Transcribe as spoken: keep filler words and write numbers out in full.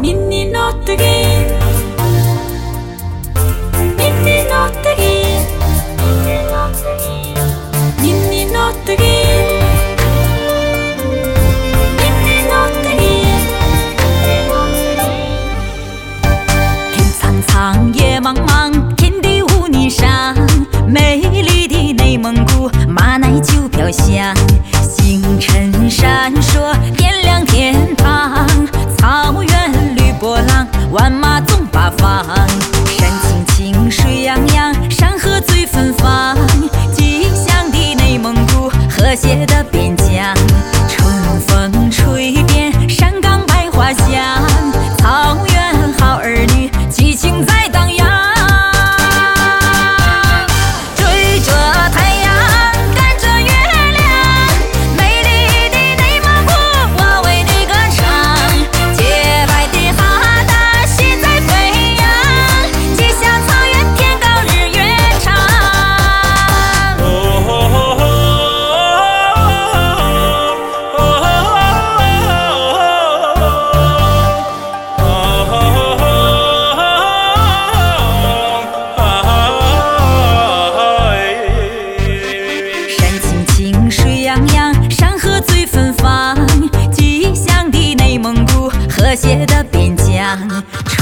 Ninnin 어뜨기 Ninnin 어뜨기 Ninnin 어뜨기 Ninnin 어뜨기天苍苍，野茫茫，天地无泥上，美丽的内蒙古马奶酒飘香，星辰闪烁，点亮天堂，草原绿波浪，万马总八方，山青青，水洋洋，山河最芬芳，吉祥的内蒙古，和谐的边疆，春风吹遍山岗百花香，草原好儿女，激情在荡漾。追着太阳，赶着月亮，美丽的内蒙古，我为你歌唱。洁白的哈达喜在飞扬，吉祥草原天高日月长。山青青，水洋洋，山河最芬芳，吉祥的内蒙古，和谐的边疆。